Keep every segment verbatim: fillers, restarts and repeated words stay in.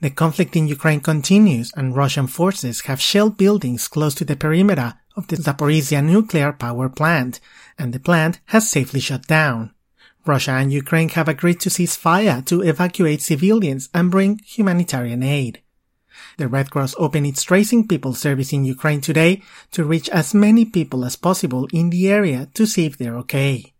The conflict in Ukraine continues, and Russian forces have shelled buildings close to the perimeter of the Zaporizhzhia nuclear power plant, and the plant has safely shut down. Russia and Ukraine have agreed to cease fire to evacuate civilians and bring humanitarian aid. The Red Cross opened its Tracing People service in Ukraine today to reach as many people as possible in the area to see if they're okay.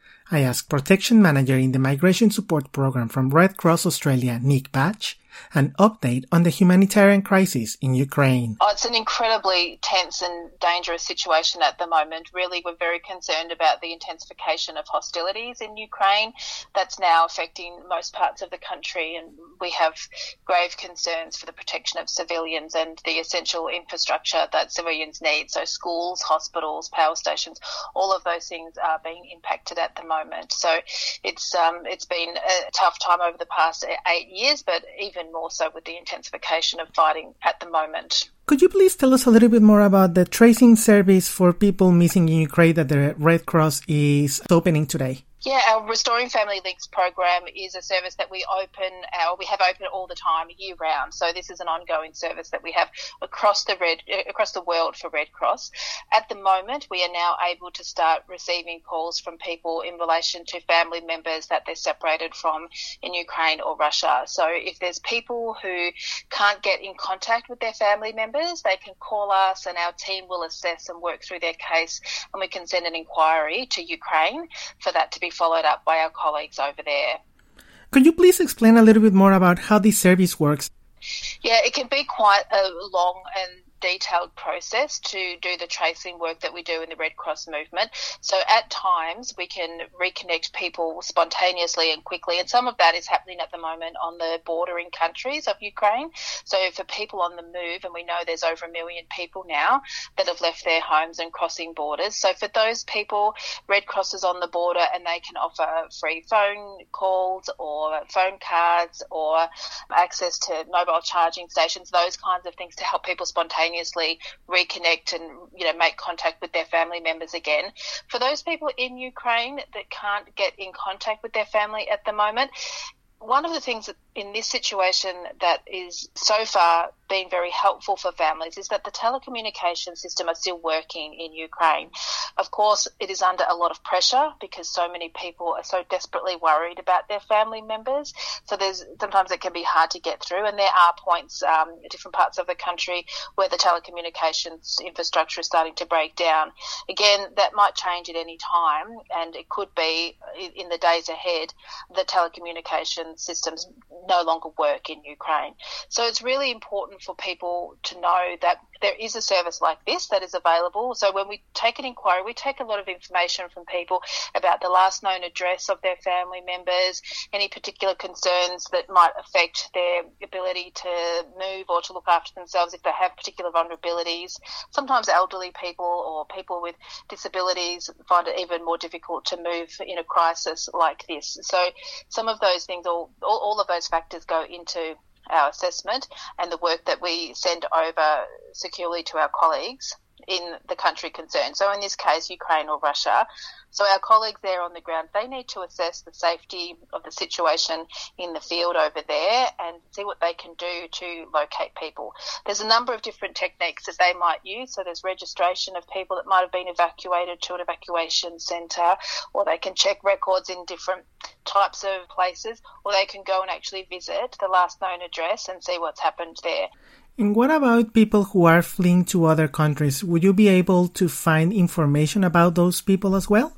I asked Protection Manager in the Migration Support Program from Red Cross Australia, Nick Batch, an update on the humanitarian crisis in Ukraine. Oh, it's an incredibly tense and dangerous situation at the moment. Really, we're very concerned about the intensification of hostilities in Ukraine. That's now affecting most parts of the country, and we have grave concerns for the protection of civilians and the essential infrastructure that civilians need. So schools, hospitals, power stations, all of those things are being impacted at the moment. So it's um, it's been a tough time over the past eight years, but even more so with the intensification of fighting at the moment. Could you please tell us a little bit more about the tracing service for people missing in Ukraine that the Red Cross is opening today? Yeah, our Restoring Family Links program is a service that we open, our, we have open all the time, year round. So this is an ongoing service that we have across the Red, across the world for Red Cross. At the moment, we are now able to start receiving calls from people in relation to family members that they're separated from in Ukraine or Russia. So if there's people who can't get in contact with their family members, they can call us and our team will assess and work through their case, and we can send an inquiry to Ukraine for that to be followed up by our colleagues over there. Could you please explain a little bit more about how this service works? Yeah, it can be quite a long and detailed process to do the tracing work that we do in the Red Cross movement. So at times we can reconnect people spontaneously and quickly, and some of that is happening at the moment on the bordering countries of Ukraine. So for people on the move, and we know there's over a million people now that have left their homes and crossing borders. So for those people, Red Cross is on the border and they can offer free phone calls or phone cards or access to mobile charging stations, those kinds of things to help people spontaneously reconnect and, you know, make contact with their family members again. For those people in Ukraine that can't get in contact with their family at the moment, one of the things that in this situation that is so far been very helpful for families is that the telecommunication system are still working in Ukraine. Of course, it is under a lot of pressure because so many people are so desperately worried about their family members. So there's sometimes it can be hard to get through, and there are points um, in different parts of the country where the telecommunications infrastructure is starting to break down. Again, that might change at any time, and it could be in the days ahead the telecommunication systems no longer work in Ukraine. So it's really important for people to know that there is a service like this that is available. So when we take an inquiry, we take a lot of information from people about the last known address of their family members, any particular concerns that might affect their ability to move or to look after themselves if they have particular vulnerabilities. Sometimes elderly people or people with disabilities find it even more difficult to move in a crisis like this. So some of those things, all, all, all of those factors go into our assessment and the work that we send over securely to our colleagues in the country concerned. So in this case, Ukraine or Russia. So our colleagues there on the ground, they need to assess the safety of the situation in the field over there and see what they can do to locate people. There's a number of different techniques that they might use. So there's registration of people that might have been evacuated to an evacuation centre, or they can check records in different types of places, or they can go and actually visit the last known address and see what's happened there. And what about people who are fleeing to other countries? Would you be able to find information about those people as well?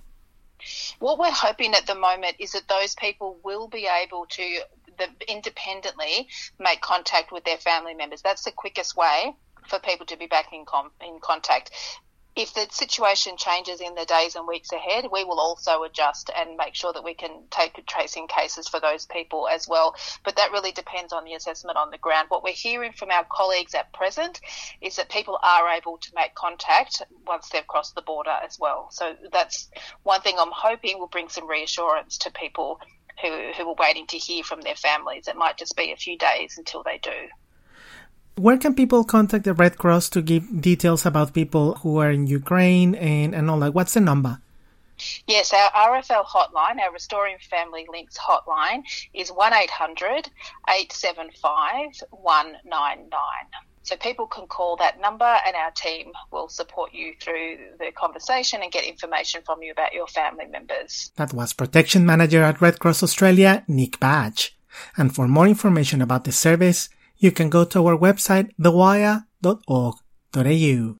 What we're hoping at the moment is that those people will be able to the, independently make contact with their family members. That's the quickest way for people to be back in, com- in contact. If the situation changes in the days and weeks ahead, we will also adjust and make sure that we can take tracing cases for those people as well. But that really depends on the assessment on the ground. What we're hearing from our colleagues at present is that people are able to make contact once they've crossed the border as well. So that's one thing I'm hoping will bring some reassurance to people who, who are waiting to hear from their families. It might just be a few days until they do. Where can people contact the Red Cross to give details about people who are in Ukraine and, and all that? What's the number? Yes, our R F L hotline, our Restoring Family Links hotline, is one eight hundred eight seven five one nine nine. So people can call that number and our team will support you through the conversation and get information from you about your family members. That was Protection Manager at Red Cross Australia, Nick Badge. And for more information about the service, you can go to our website, the wire dot org dot a u.